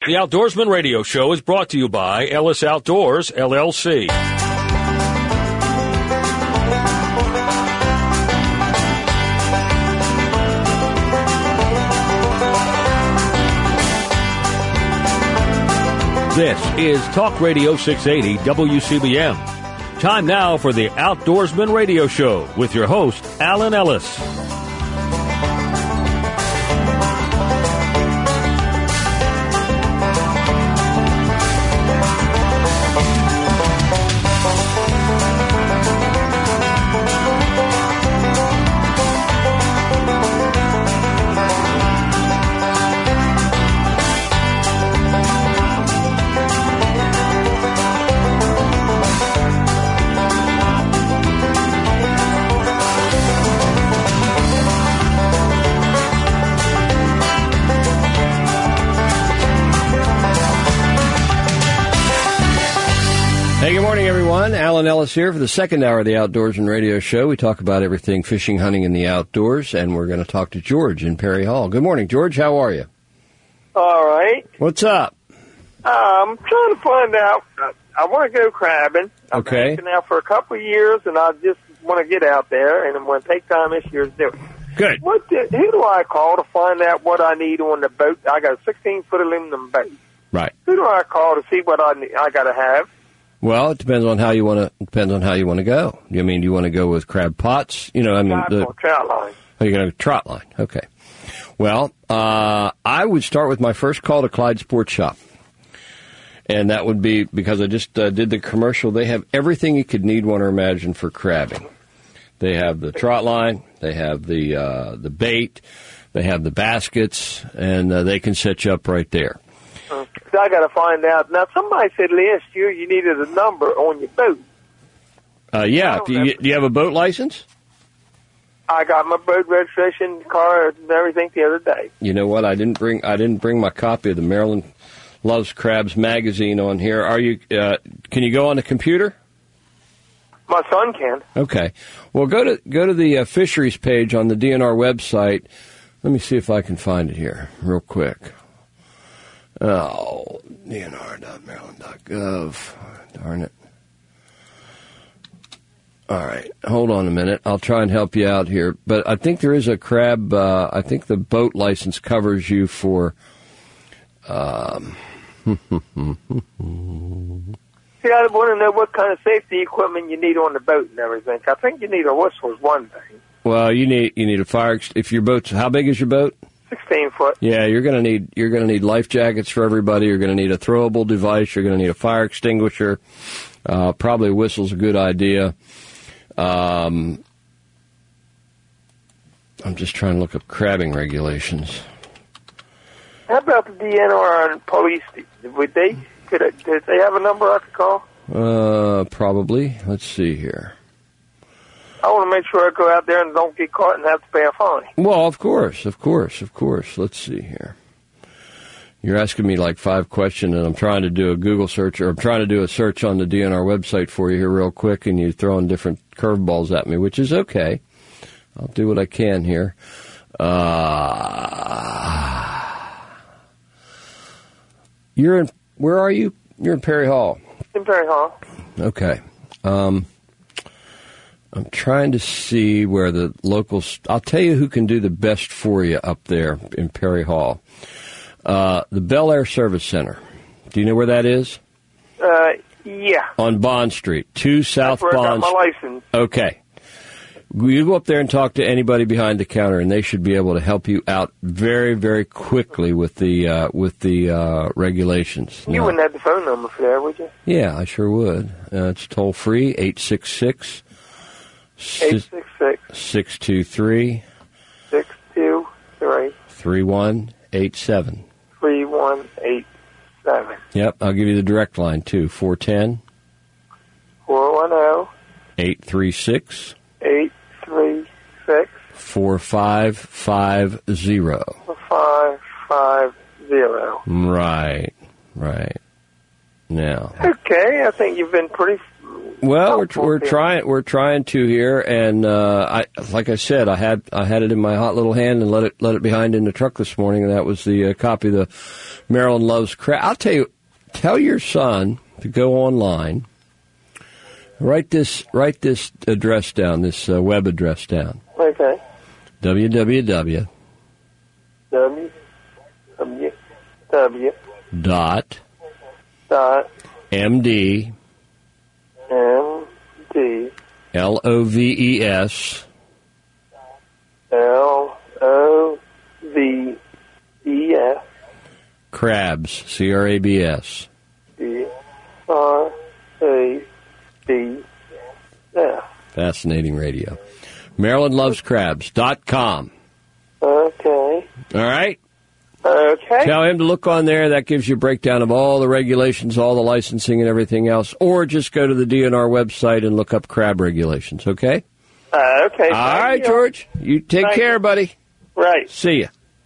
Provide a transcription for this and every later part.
The Outdoorsman Radio Show is brought to you by Ellis Outdoors, LLC. This is Talk Radio 680 WCBM. Time now for the Outdoorsman Radio Show with your host, Alan Ellis. Alan Ellis here for the second hour of the Outdoorsman Radio Show. We talk about everything fishing, hunting, and the outdoors, and we're going to talk to George in Perry Hall. Good morning, George. How are you? All right. What's up? I'm trying to find out. I want to go crabbing. I've been fishing now for a couple of years, and I just want to get out there, and I'm going to take time this year to do it. Good. Who do I call to find out what I need on the boat? I got a 16-foot aluminum boat. Right. Who do I call to see what I got to have? Well, it depends on how you want to. Depends on how you want to go. You mean, do you want to go with crab pots? You know, I mean, trout line. Oh, you're going to trot line. Okay. Well, I would start with my first call to Clyde Sports Shop, and that would be because I just did the commercial. They have everything you could need, want, or imagine for crabbing. They have the trot line. They have the bait. They have the baskets, and they can set you up right there. I got to find out. Now, somebody said last year you needed a number on your boat. Yeah. Do you have a boat license? I got my boat registration, car, and everything the other day. You know what? I didn't bring my copy of the Maryland Loves Crabs magazine on here. Are you? Can you go on the computer? My son can. Okay. Well, go to the fisheries page on the DNR website. Let me see if I can find it here real quick. Oh, DNR.maryland.gov. Darn it. All right. Hold on a minute. I'll try and help you out here. But I think there is a crab. I think the boat license covers you for. See, I want to know what kind of safety equipment you need on the boat and everything. I think you need a whistle is one thing. Well, you need a fire. If your boat's, how big is your boat? 16-foot. Yeah, you're gonna need life jackets for everybody. You're gonna need a throwable device. You're gonna need a fire extinguisher. Probably a whistle's a good idea. I'm just trying to look up crabbing regulations. How about the DNR and police? Did they have a number I could call? Probably. Let's see here. I want to make sure I go out there and don't get caught and have to pay a fine. Well, of course. Let's see here. You're asking me like 5 questions, and I'm trying to do a Google search, or I'm trying to do a search on the DNR website for you here real quick, and you're throwing different curveballs at me, which is okay. I'll do what I can here. Where are you? You're in Perry Hall. In Perry Hall. Okay. I'm trying to see where the locals. I'll tell you who can do the best for you up there in Perry Hall. The Bel Air Service Center. Do you know where that is? Yeah. On Bond Street, 2 South That's where Bond. I got my license. Okay. You go up there and talk to anybody behind the counter, and they should be able to help you out very, very quickly with the regulations. You wouldn't have the phone number for that, would you? Yeah, I sure would. It's toll free, 866. 623 3187. 3187. Yep, I'll give you the direct line too. 410 410 836 836 4550. 4550. Right. Now. Okay, I think you've been pretty Well, we're trying to here, and like I said, I had it in my hot little hand and let it behind in the truck this morning, and that was the copy of the Maryland Loves Crab. I'll tell you, tell your son to go online, write this address down, this web address down. Okay. www. dot MD LOVES Crabs CRABS Fascinating radio. MarylandLovesCrabs.com. Okay. All right. Okay. Tell him to look on there. That gives you a breakdown of all the regulations, all the licensing, and everything else. Or just go to the DNR website and look up crab regulations, okay? Okay. All right, George. You take care, buddy. Right. See ya.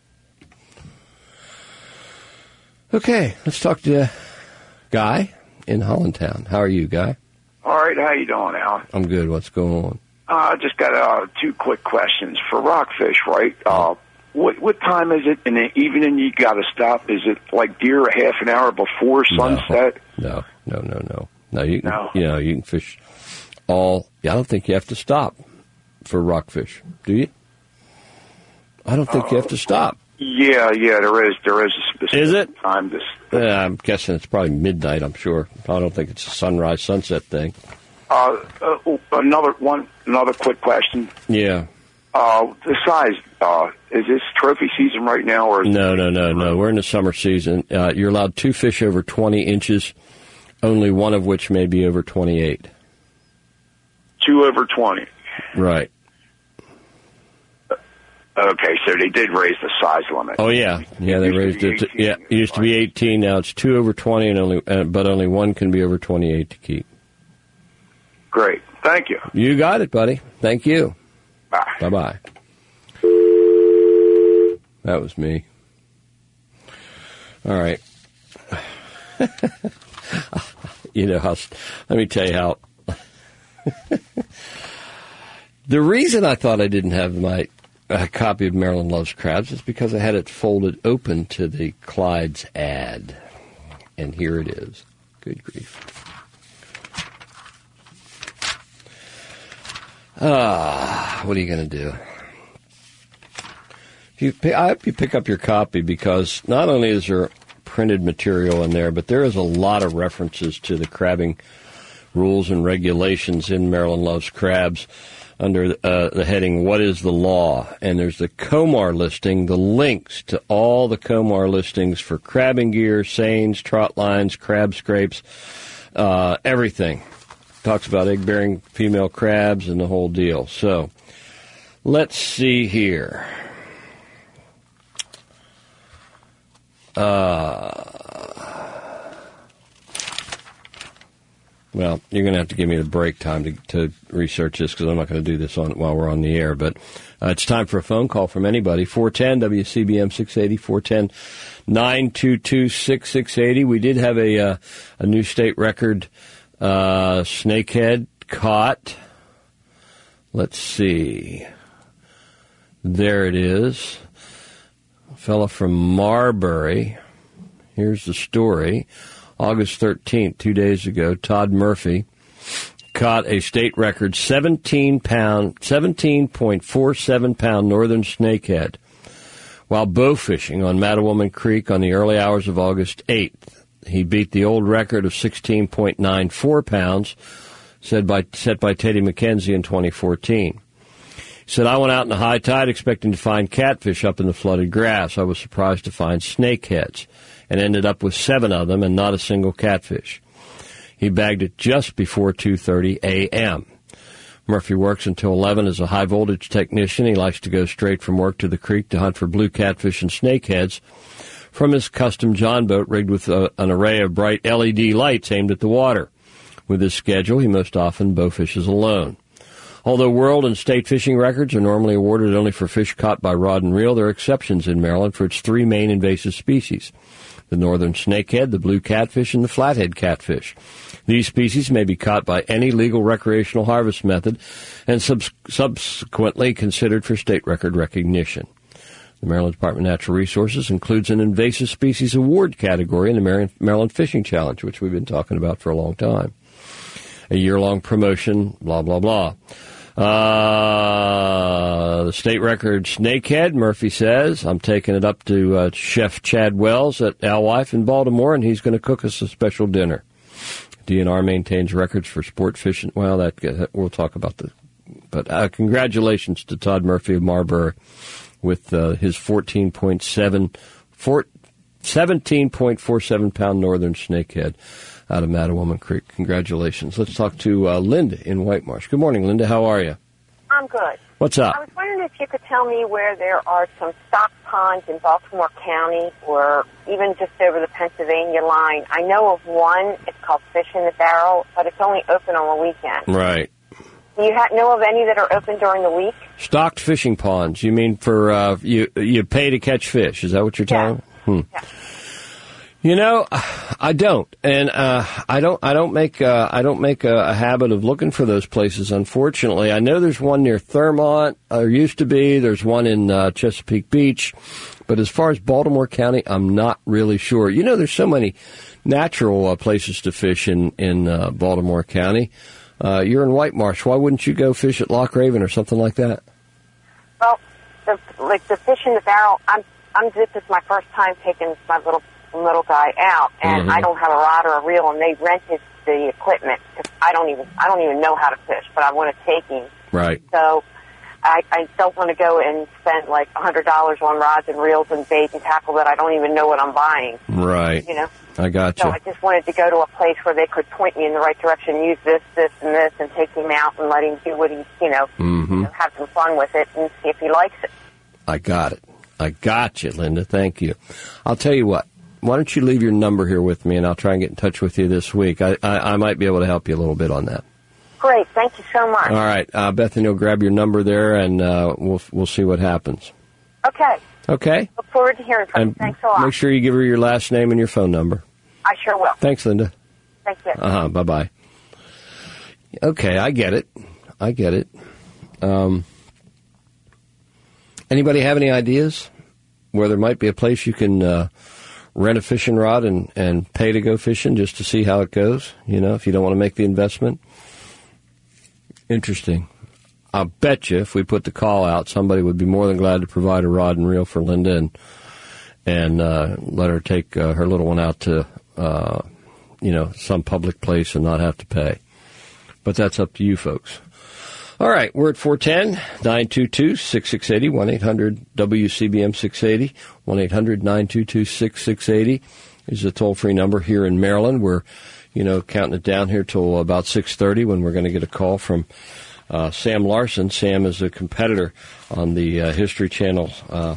Okay, let's talk to Guy in Hollandtown. How are you, Guy? All right. How you doing, Alan? I'm good. What's going on? I just got two quick questions. For rockfish, right? What time is it in the evening you got to stop? Is it like deer a half an hour before sunset? No. You can fish all. I don't think you have to stop for rockfish. Do you? I don't think you have to stop. Yeah, there is a specific time. I'm guessing it's probably midnight. I'm sure. I don't think it's a sunrise sunset thing. Another quick question. Yeah. The size, is this trophy season right now? Or No. We're in the summer season. You're allowed 2 fish over 20 inches, only one of which may be over 28. 2 over 20. Right. Okay, so they did raise the size limit. Oh, yeah. Yeah, they raised it. It used to be 18. Now it's 2 over 20, but only one can be over 28 to keep. Great. Thank you. You got it, buddy. Thank you. Bye. Bye-bye. That was me. All right. Let me tell you how. The reason I thought I didn't have my copy of Maryland Loves Crabs is because I had it folded open to the Clyde's ad. And here it is. Good grief. What are you going to do? I hope you pick up your copy, because not only is there printed material in there, but there is a lot of references to the crabbing rules and regulations in Maryland Loves Crabs under the heading, What is the Law? And there's the Comar listing, the links to all the Comar listings for crabbing gear, seines, trot lines, crab scrapes, everything. Talks about egg-bearing female crabs and the whole deal. So, let's see here. Well, you're going to have to give me the break time to research this, because I'm not going to do this while we're on the air. But it's time for a phone call from anybody. 410 WCBM 680, 410 922 6680. We did have a new state record snakehead caught. Let's see. There it is. A fella from Marbury. Here's the story. August 13th, 2 days ago, Todd Murphy caught a state record 17.47 pound northern snakehead while bow fishing on Mattawoman Creek on the early hours of August 8th. He beat the old record of 16.94 pounds set by Teddy McKenzie in 2014. He said, I went out in the high tide expecting to find catfish up in the flooded grass. I was surprised to find snakeheads and ended up with 7 of them and not a single catfish. He bagged it just before 2:30 a.m. Murphy works until 11 as a high-voltage technician. He likes to go straight from work to the creek to hunt for blue catfish and snakeheads from his custom John boat rigged with an array of bright LED lights aimed at the water. With his schedule, he most often bow fishes alone. Although world and state fishing records are normally awarded only for fish caught by rod and reel, there are exceptions in Maryland for its 3 main invasive species: the northern snakehead, the blue catfish, and the flathead catfish. These species may be caught by any legal recreational harvest method and subsequently considered for state record recognition. The Maryland Department of Natural Resources includes an invasive species award category in the Maryland Fishing Challenge, which we've been talking about for a long time. A year-long promotion, blah, blah, blah. The state record snakehead, Murphy says, I'm taking it up to Chef Chad Wells at Alewife in Baltimore, and he's going to cook us a special dinner. DNR maintains records for sport fishing. Well, that we'll talk about that. But congratulations to Todd Murphy of Marbury with his 17.47-pound northern snakehead out of Mattawoman Creek. Congratulations. Let's talk to Linda in White Marsh. Good morning, Linda. How are you? I'm good. What's up? I was wondering if you could tell me where there are some stock ponds in Baltimore County or even just over the Pennsylvania line. I know of one. It's called Fish in the Barrel, but it's only open on the weekend. Right. Do you know of any that are open during the week? Stocked fishing ponds. You mean for you pay to catch fish? Is that what you're telling me? Yeah. You know, I don't, and I don't make a habit of looking for those places. Unfortunately, I know there's one near Thurmont. There used to be. There's one in Chesapeake Beach, but as far as Baltimore County, I'm not really sure. You know, there's so many natural places to fish in Baltimore County. You're in White Marsh. Why wouldn't you go fish at Loch Raven or something like that? Well, the Fish in the Barrel. This is my first time taking my little guy out, and I don't have a rod or a reel, and they rented the equipment. I don't even know how to fish, but I want to take him. Right. So I don't want to go and spend like $100 on rods and reels and bait and tackle that I don't even know what I'm buying. Right. You know. I got you. So I just wanted to go to a place where they could point me in the right direction, use this, and this, and take him out and let him do what he, have some fun with it and see if he likes it. I got it. I got you, Linda. Thank you. I'll tell you what. Why don't you leave your number here with me, and I'll try and get in touch with you this week. I might be able to help you a little bit on that. Great. Thank you so much. All right. Bethany will grab your number there, and we'll see what happens. Okay. Okay? Look forward to hearing from you. Thanks a lot. Make sure you give her your last name and your phone number. I sure will. Thanks, Linda. Thank you. Bye-bye. Okay, I get it. Anybody have any ideas where there might be a place you can rent a fishing rod and pay to go fishing just to see how it goes, if you don't want to make the investment? Interesting. I'll bet you if we put the call out, somebody would be more than glad to provide a rod and reel for Linda and let her take her little one out to, some public place and not have to pay. But that's up to you folks. All right, we're at 410-922-6680, 1-800-WCBM-680, 1-800-922-6680 is the toll-free number here in Maryland. We're, counting it down here till about 6:30 when we're going to get a call from Sam Larson. Sam is a competitor on the History Channel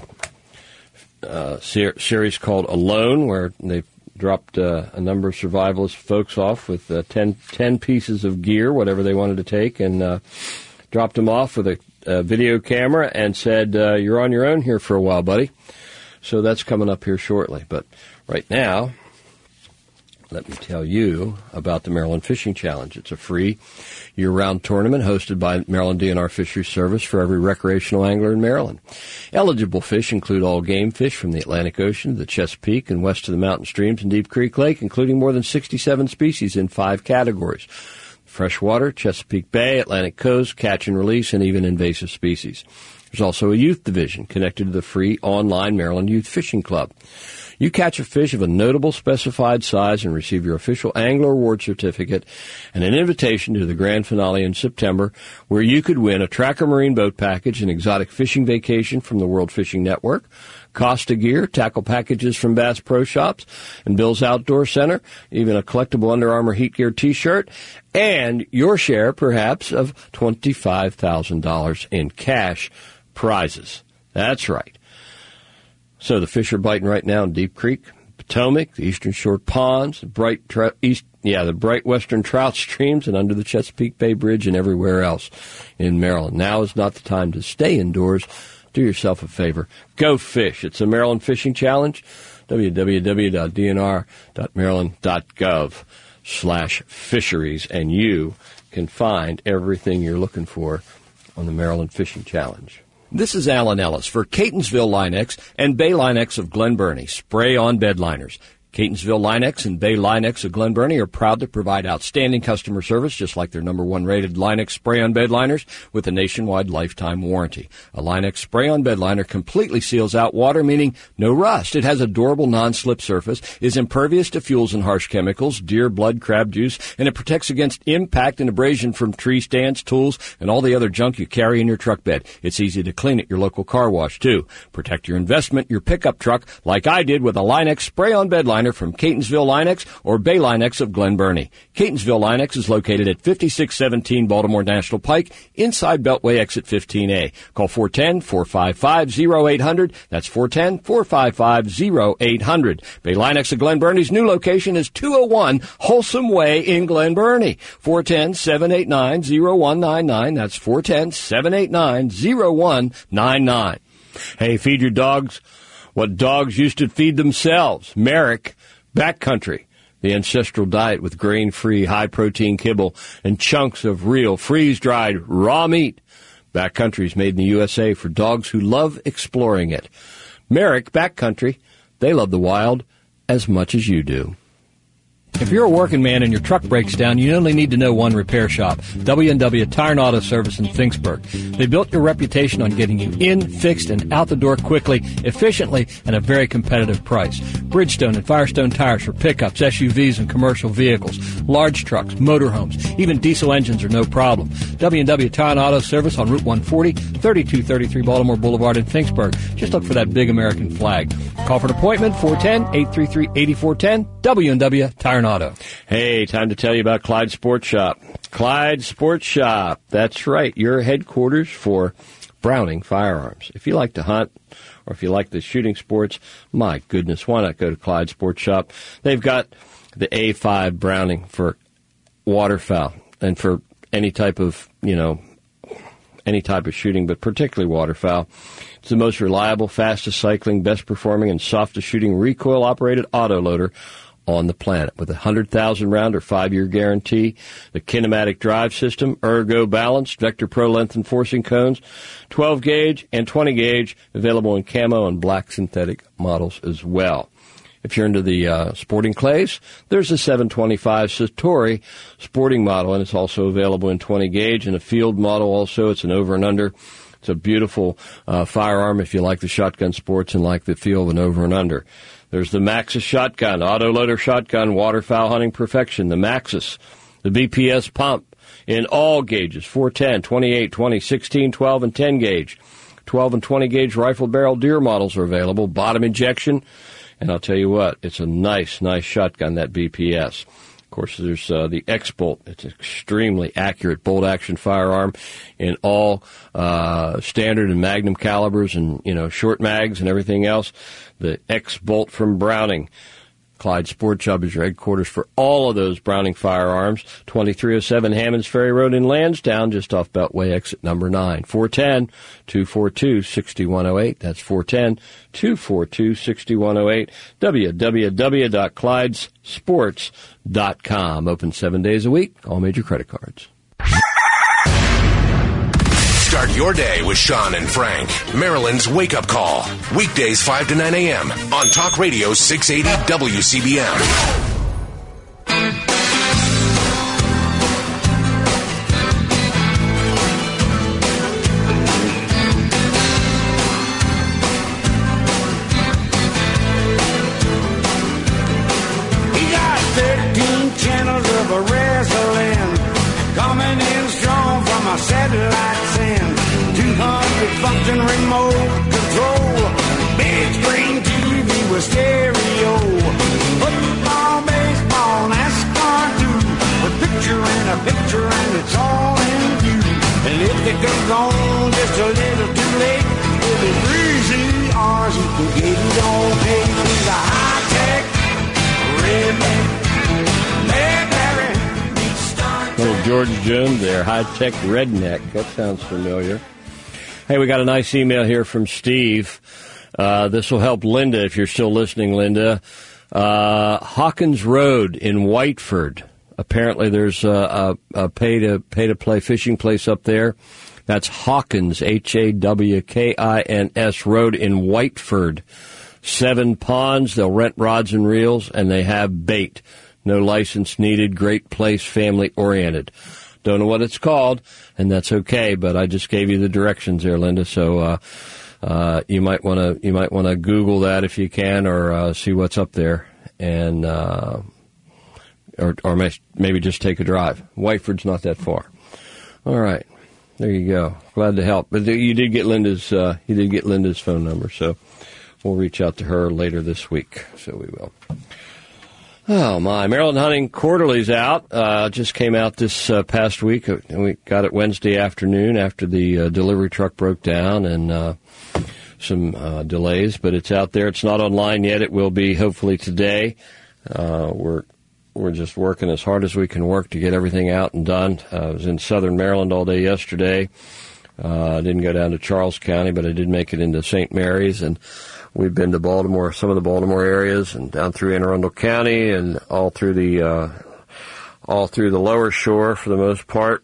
series called Alone, where they've dropped a number of survivalist folks off with 10 pieces of gear, whatever they wanted to take, and dropped them off with a video camera and said, you're on your own here for a while, buddy. So that's coming up here shortly. But right now, let me tell you about the Maryland Fishing Challenge. It's a free year-round tournament hosted by Maryland DNR Fisheries Service for every recreational angler in Maryland. Eligible fish include all game fish from the Atlantic Ocean to the Chesapeake and west to the mountain streams and Deep Creek Lake, including more than 67 species in 5 categories: freshwater, Chesapeake Bay, Atlantic Coast, catch and release, and even invasive species. There's also a youth division connected to the free online Maryland Youth Fishing Club. You catch a fish of a notable specified size and receive your official Angler Award certificate and an invitation to the grand finale in September, where you could win a Tracker Marine boat package, an exotic fishing vacation from the World Fishing Network, Costa gear, tackle packages from Bass Pro Shops and Bill's Outdoor Center, even a collectible Under Armour Heat Gear T-shirt, and your share, perhaps, of $25,000 in cash prizes. That's right. So the fish are biting right now in Deep Creek, Potomac, the Eastern Shore ponds, the bright western trout streams, and under the Chesapeake Bay Bridge and everywhere else in Maryland. Now is not the time to stay indoors. Do yourself a favor. Go fish. It's a Maryland Fishing Challenge. www.dnr.maryland.gov/fisheries, and you can find everything you're looking for on the Maryland Fishing Challenge. This is Alan Ellis for Catonsville Line-X and Bay Line-X of Glen Burnie, spray-on bed liners. Catonsville Line-X and Bay Line-X of Glen Burnie are proud to provide outstanding customer service, just like their #1 rated Line-X spray-on bed liners with a nationwide lifetime warranty. A Line-X spray-on bed liner completely seals out water, meaning no rust. It has a durable non-slip surface, is impervious to fuels and harsh chemicals, deer blood, crab juice, and it protects against impact and abrasion from tree stands, tools, and all the other junk you carry in your truck bed. It's easy to clean at your local car wash, too. Protect your investment, your pickup truck, like I did with a Line-X spray-on bed liner from Catonsville Line-X or Bay Line-X of Glen Burnie. Catonsville Line-X is located at 5617 Baltimore National Pike, inside Beltway exit 15A. Call 410-455-0800. That's 410-455-0800. Bay Line-X of Glen Burnie's new location is 201 Wholesome Way in Glen Burnie. 410-789-0199. That's 410-789-0199. Hey, feed your dogs what dogs used to feed themselves. Merrick Backcountry, the ancestral diet with grain-free, high-protein kibble and chunks of real, freeze-dried, raw meat. Backcountry's made in the USA for dogs who love exploring it. Merrick Backcountry, they love the wild as much as you do. If you're a working man and your truck breaks down, you only need to know one repair shop, W&W Tire and Auto Service in Finksburg. They built your reputation on getting you in, fixed, and out the door quickly, efficiently, and at a very competitive price. Bridgestone and Firestone tires for pickups, SUVs, and commercial vehicles, large trucks, motorhomes, even diesel engines are no problem. W&W Tire and Auto Service on Route 140, 3233 Baltimore Boulevard in Finksburg. Just look for that big American flag. Call for an appointment, 410-833-8410, W&W Tire and Auto. Hey, time to tell you about Clyde Sports Shop. Clyde Sports Shop. That's right, your headquarters for Browning firearms. If you like to hunt or if you like the shooting sports, my goodness, why not go to Clyde Sports Shop? They've got the A5 Browning for waterfowl and for any type of, any type of shooting, but particularly waterfowl. It's the most reliable, fastest cycling, best performing, and softest shooting recoil-operated autoloader on the planet with a 100,000 round or 5-year guarantee, the kinematic drive system, ergo balanced, Vector Pro length enforcing cones, 12 gauge and 20 gauge, available in camo and black synthetic models as well. If you're into the sporting clays, there's a 725 Satori sporting model, and it's also available in 20 gauge and a field model also. It's an over and under. It's a beautiful firearm if you like the shotgun sports and like the feel of an over and under. There's the Maxus shotgun, autoloader shotgun, waterfowl hunting perfection. The Maxus, the BPS pump in all gauges, 410, 28, 20, 16, 12, and 10 gauge. 12 and 20 gauge rifle barrel deer models are available, bottom injection. And I'll tell you what, it's a nice shotgun, that BPS. Of course, there's the X-Bolt. It's an extremely accurate bolt-action firearm in all standard and magnum calibers and, short mags and everything else. The X-Bolt from Browning. Clyde Sports Shop is your headquarters for all of those Browning firearms. 2307 Hammonds Ferry Road in Lansdowne, just off Beltway exit number 9. 410-242-6108. That's 410-242-6108. www.clydesports.com. Open 7 days a week. All major credit cards. Start your day with Sean and Frank. Maryland's wake-up call. Weekdays 5 to 9 a.m. on Talk Radio 680 WCBM. Satellite send 200 function remote control, big screen TV with stereo, football, baseball, NASCAR too, a picture and a picture and it's all in view. And if it goes on just a little too late, with the 3CRs you can get it on pay. With a high-tech redneck Little George Jones there, high-tech redneck. That sounds familiar. Hey, we got a nice email here from Steve. This will help Linda if you're still listening, Linda. Hawkins Road in Whiteford. Apparently there's a pay-to-play fishing place up there. That's Hawkins, Hawkins Road in Whiteford. 7 ponds. They'll rent rods and reels, and they have bait. No license needed. Great place, family-oriented. Don't know what it's called, and that's okay, but I just gave you the directions there, Linda, so you might want to Google that if you can, or see what's up there, and or maybe just take a drive. Whiteford's not that far. All right, there you go. Glad to help. But you did get Linda's phone number, so we'll reach out to her later this week. So we will. Oh my! Maryland Hunting Quarterly's out. Just came out this past week. We got it Wednesday afternoon after the delivery truck broke down and some delays, but it's out there. It's not online yet. It will be hopefully today. We're just working as hard as we can work to get everything out and done. I was in southern Maryland all day yesterday. I didn't go down to Charles County, but I did make it into St. Mary's, and we've been to Baltimore, some of the Baltimore areas, and down through Anne Arundel County, and all through the lower shore for the most part.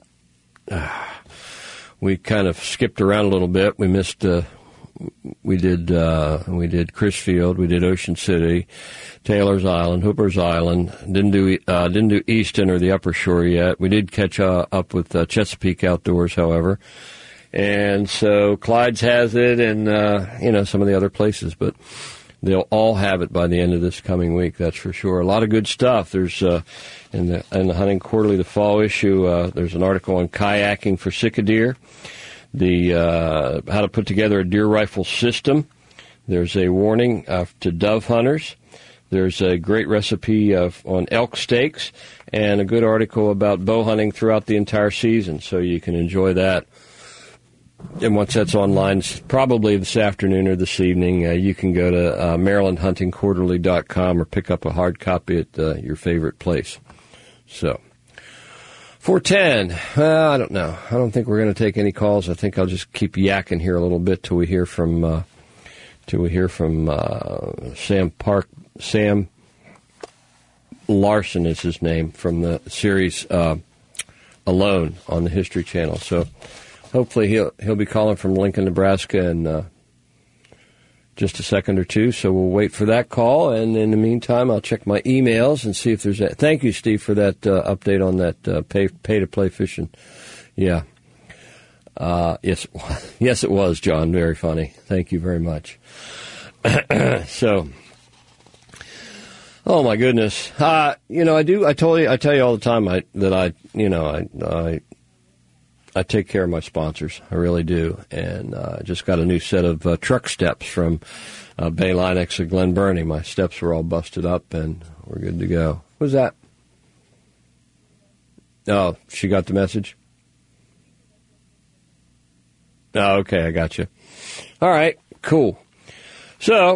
We kind of skipped around a little bit. We missed. We did Crisfield, we did Ocean City, Taylor's Island, Hooper's Island. Didn't do Easton or the Upper Shore yet. We did catch up with Chesapeake Outdoors, however, and so Clyde's has it, and some of the other places, but they'll all have it by the end of this coming week. That's for sure. A lot of good stuff. There's in the Hunting Quarterly, the fall issue. There's an article on kayaking for sick-a-deer. How to put together a deer rifle system. There's a warning to dove hunters. There's a great recipe on elk steaks, and a good article about bow hunting throughout the entire season, so you can enjoy that. And once that's online, probably this afternoon or this evening, you can go to MarylandHuntingQuarterly.com or pick up a hard copy at your favorite place. So. 410. I don't know. I don't think we're going to take any calls. I think I'll just keep yakking here a little bit till we hear from Sam Larson is his name, from the series Alone on the History Channel. So hopefully he'll be calling from Lincoln, Nebraska, in just a second or two. So we'll wait for that call, and in the meantime, I'll check my emails and see if there's a... Thank you, Steve, for that update on that pay-to-play fishing. Yeah. Yes, it was, John. Very funny. Thank you very much. So, oh my goodness. I tell you all the time I take care of my sponsors. I really do. And I just got a new set of truck steps from Baylinex of Glen Burnie. My steps were all busted up, and we're good to go. What was that? Oh, she got the message? Oh, okay, I got you. All right, cool. So,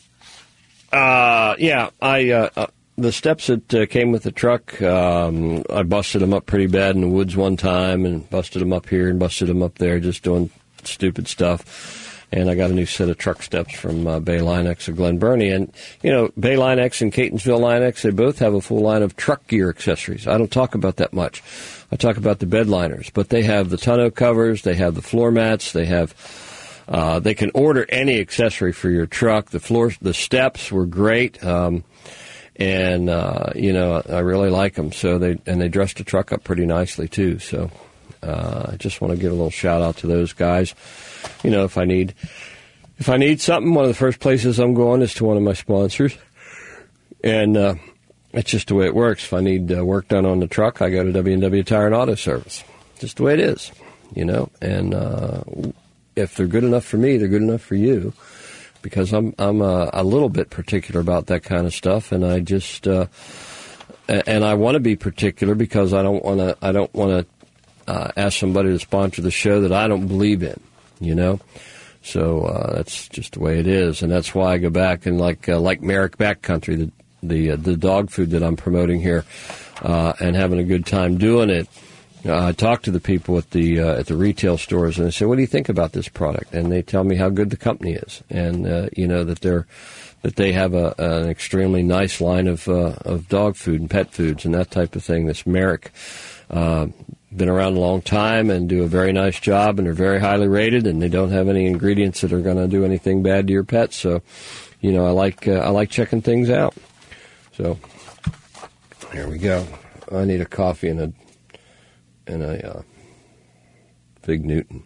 the steps that came with the truck, I busted them up pretty bad in the woods one time, and busted them up here and busted them up there, just doing stupid stuff. And I got a new set of truck steps from Baylinex of Glen Burnie. And, Baylinex and Catonsville Linex, they both have a full line of truck gear accessories. I don't talk about that much. I talk about the bed liners. But they have the tonneau covers, they have the floor mats, they have... they can order any accessory for your truck. The steps were great. I really like them. So they dressed the truck up pretty nicely too. So, I just want to give a little shout out to those guys. If I need something, one of the first places I'm going is to one of my sponsors. And, it's just the way it works. If I need work done on the truck, I go to W&W Tire and Auto Service. Just the way it is, and, if they're good enough for me, they're good enough for you, because I'm a little bit particular about that kind of stuff, and I just and I want to be particular because I don't want to ask somebody to sponsor the show that I don't believe in, So that's just the way it is, and that's why I go back and like Merrick Backcountry, the dog food that I'm promoting here, and having a good time doing it. I talk to the people at the retail stores, and I say, "What do you think about this product?" And they tell me how good the company is, and that they have an extremely nice line of dog food and pet foods and that type of thing. This Merrick, been around a long time and do a very nice job, and are very highly rated, and they don't have any ingredients that are going to do anything bad to your pets. So, I like checking things out. So, here we go. I need a coffee and a Fig Newton.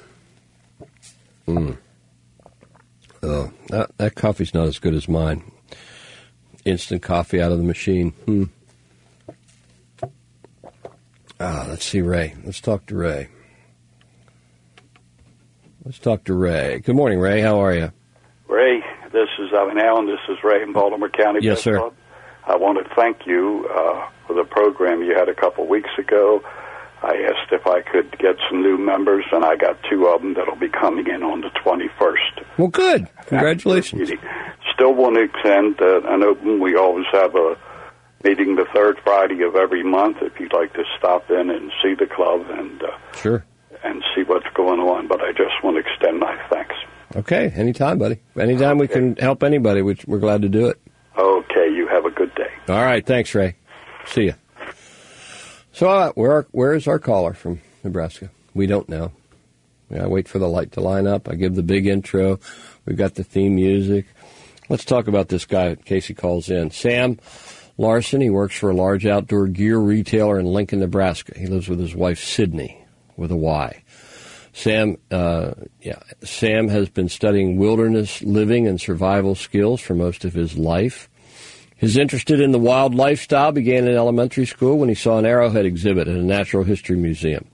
Oh, that coffee's not as good as mine. Instant coffee out of the machine. Let's see Ray. Let's talk to Ray. Good morning, Ray. How are you? Ray, this is Alan. This is Ray in Baltimore County. Yes, sir. Club. I want to thank you for the program you had a couple weeks ago. I asked if I could get some new members, and I got 2 of them that'll be coming in on the 21st. Well, good. Congratulations. Still want to extend an open. We always have a meeting the third Friday of every month. If you'd like to stop in and see the club and sure, and see what's going on, but I just want to extend my thanks. Okay, anytime, buddy. Anytime we can help anybody, we're glad to do it. Okay, you have a good day. All right, thanks, Ray. See you. So where is our caller from Nebraska? We don't know. I wait for the light to line up. I give the big intro. We've got the theme music. Let's talk about this guy in case he calls in. Sam Larson. He works for a large outdoor gear retailer in Lincoln, Nebraska. He lives with his wife, Sydney, with a Y. Sam has been studying wilderness living and survival skills for most of his life. His interest in the wild lifestyle began in elementary school when he saw an arrowhead exhibit at a natural history museum.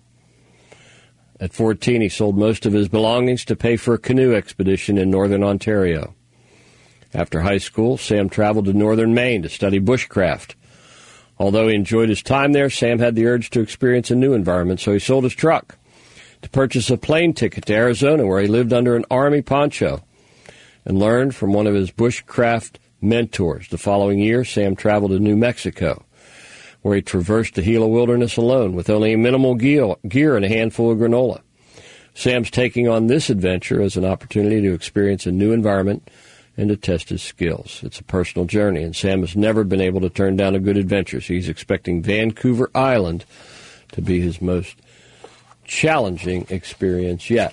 At 14, he sold most of his belongings to pay for a canoe expedition in northern Ontario. After high school, Sam traveled to northern Maine to study bushcraft. Although he enjoyed his time there, Sam had the urge to experience a new environment, so he sold his truck to purchase a plane ticket to Arizona, where he lived under an army poncho and learned from one of his bushcraft mentors. The following year, Sam traveled to New Mexico, where he traversed the Gila Wilderness alone with only minimal gear and a handful of granola. Sam's taking on this adventure as an opportunity to experience a new environment and to test his skills. It's a personal journey, and Sam has never been able to turn down a good adventure, so he's expecting Vancouver Island to be his most challenging experience yet.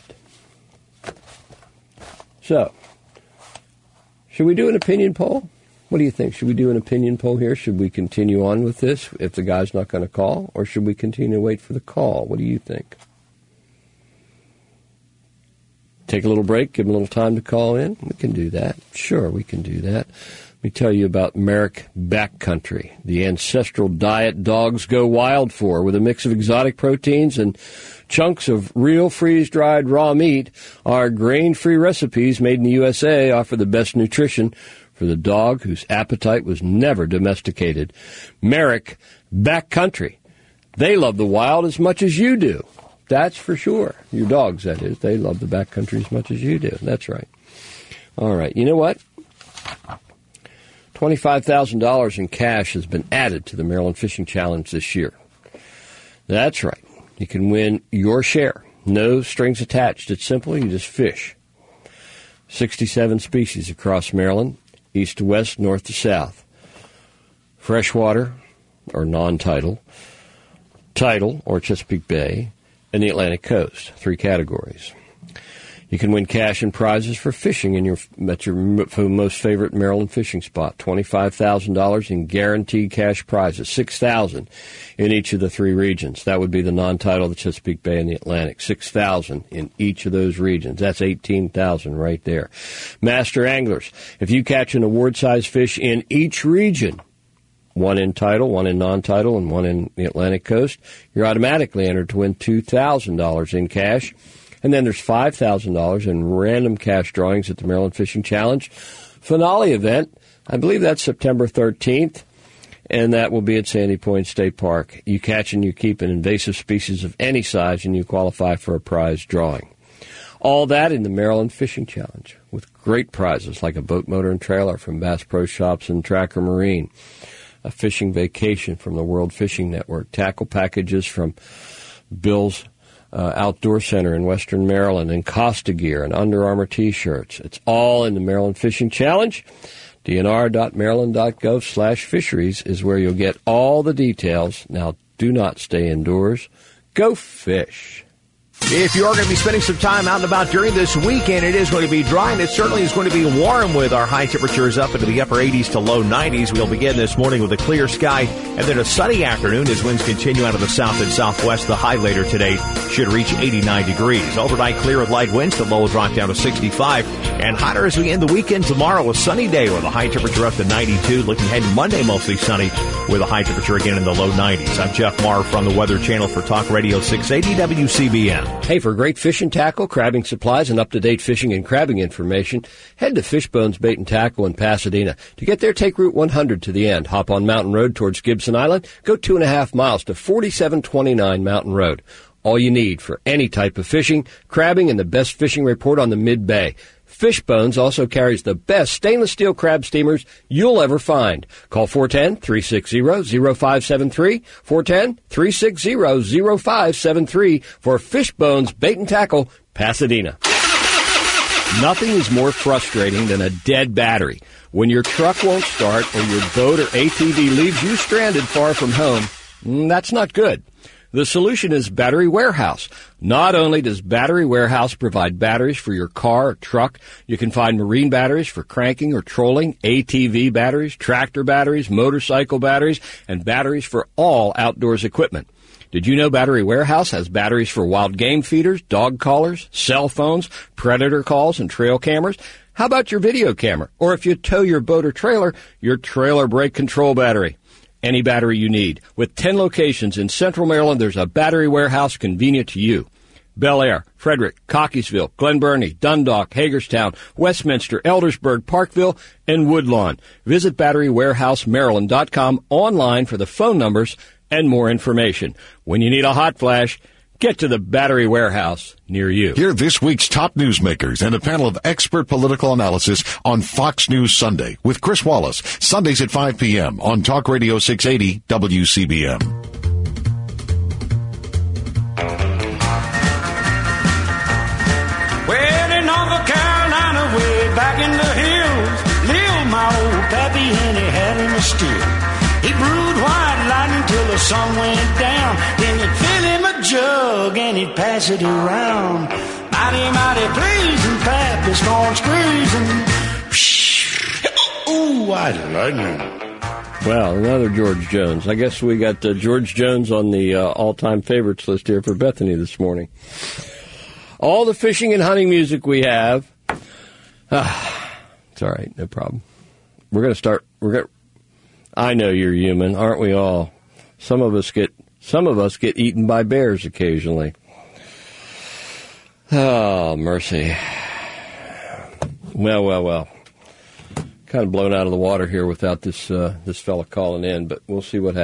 So, should we do an opinion poll? What do you think? Should we do an opinion poll here? Should we continue on with this if the guy's not going to call? Or should we continue to wait for the call? What do you think? Take a little break, give him a little time to call in? We can do that. Sure, we can do that. Let me tell you about Merrick Backcountry, the ancestral diet dogs go wild for, with a mix of exotic proteins and chunks of real freeze-dried raw meat. Our grain-free recipes made in the USA offer the best nutrition for the dog whose appetite was never domesticated. Merrick Backcountry. They love the wild as much as you do. That's for sure. Your dogs, that is. They love the backcountry as much as you do. That's right. All right. You know what? $25,000 in cash has been added to the Maryland Fishing Challenge this year. That's right. You can win your share. No strings attached. It's simple. You just fish. 67 species across Maryland, east to west, north to south. Freshwater, or non-tidal, tidal, or Chesapeake Bay, and the Atlantic Coast. 3 categories. You can win cash and prizes for fishing at your most favorite Maryland fishing spot. $25,000 in guaranteed cash prizes. $6,000 in each of the 3 regions. That would be the non-tidal, the Chesapeake Bay, and the Atlantic. $6,000 in each of those regions. That's $18,000 right there. Master anglers, if you catch an award-sized fish in each region, 1 in tidal, 1 in non-tidal, and 1 in the Atlantic Coast, you're automatically entered to win $2,000 in cash. And then there's $5,000 in random cash drawings at the Maryland Fishing Challenge finale event. I believe that's September 13th, and that will be at Sandy Point State Park. You catch and you keep an invasive species of any size, and you qualify for a prize drawing. All that in the Maryland Fishing Challenge, with great prizes like a boat motor and trailer from Bass Pro Shops and Tracker Marine. a fishing vacation from the World Fishing Network. Tackle packages from Bill's Outdoor Center in Western Maryland, and Costa Gear and Under Armour T-shirts. It's all in the Maryland Fishing Challenge. DNR.maryland.gov/fisheries is where you'll get all the details. Now, do not stay indoors. Go fish. If you are going to be spending some time out and about during this weekend, it is going to be dry, and it certainly is going to be warm with our high temperatures up into the upper 80s to low 90s. We'll begin this morning with a clear sky and then a sunny afternoon as winds continue out of the south and southwest. The high later today should reach 89 degrees. Overnight clear with light winds. The low will drop down to 65. And hotter as we end the weekend tomorrow. A sunny day with a high temperature up to 92. Looking ahead Monday, mostly sunny with a high temperature again in the low 90s. I'm Jeff Maher from the Weather Channel for Talk Radio 680 WCBM. Hey, for great fishing tackle, crabbing supplies, and up-to-date fishing and crabbing information, head to Fishbones Bait and Tackle in Pasadena. To get there, take Route 100 to the end. Hop on Mountain Road towards Gibson Island. Go 2.5 miles to 4729 Mountain Road. All you need for any type of fishing, crabbing, and the best fishing report on the Mid-Bay. Fishbones also carries the best stainless steel crab steamers you'll ever find. Call 410-360-0573, 410-360-0573 for Fishbones Bait and Tackle, Pasadena. Nothing is more frustrating than a dead battery. When your truck won't start or your boat or ATV leaves you stranded far from home, that's not good. The solution is Battery Warehouse. Not only does Battery Warehouse provide batteries for your car or truck, you can find marine batteries for cranking or trolling, ATV batteries, tractor batteries, motorcycle batteries, and batteries for all outdoors equipment. Did you know Battery Warehouse has batteries for wild game feeders, dog collars, cell phones, predator calls, and trail cameras? How about your video camera? Or if you tow your boat or trailer, your trailer brake control battery. Any battery you need. With 10 locations in Central Maryland, there's a Battery Warehouse convenient to you. Bel Air, Frederick, Cockeysville, Glen Burnie, Dundalk, Hagerstown, Westminster, Eldersburg, Parkville, and Woodlawn. Visit BatteryWarehouseMaryland.com online for the phone numbers and more information. When you need a hot flash, get to the Battery Warehouse near you. Hear this week's top newsmakers and a panel of expert political analysis on Fox News Sunday with Chris Wallace, Sundays at 5 p.m. on Talk Radio 680 WCBM. Well, in North Carolina, way back in the hills, lived my old pappy and he had him a still. He brewed white lightning till the sun went down. Then he'd fill him a jug and he'd pass it around. Mighty, mighty pleasing, Pappy's corn squeezing. Ooh, white lightning. Well, another George Jones. I guess we got George Jones on the all-time favorites list here for Bethany this morning. All the fishing and hunting music we have. It's all right, no problem. We're going to start. I know you're human, aren't we all? Some of us get eaten by bears occasionally. Oh, mercy. Well. Kind of blown out of the water here without this fella calling in, but we'll see what happens.